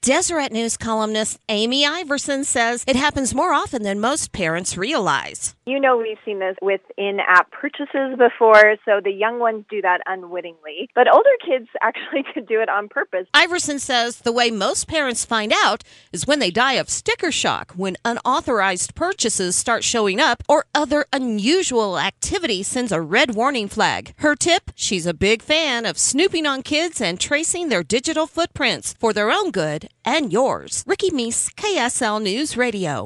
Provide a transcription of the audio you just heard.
Deseret News columnist Amy Iverson says it happens more often than most parents realize. You know, we've seen this with in-app purchases before, so the young ones do that unwittingly. But older kids actually could do it on purpose. Iverson says the way most parents find out is when they die of sticker shock, when unauthorized purchases start showing up or other unusual activity sends a red warning flag. Her tip? She's a big fan of snooping on kids and tracing their digital footprints for their own good and yours. Ricky Meese, KSL News Radio.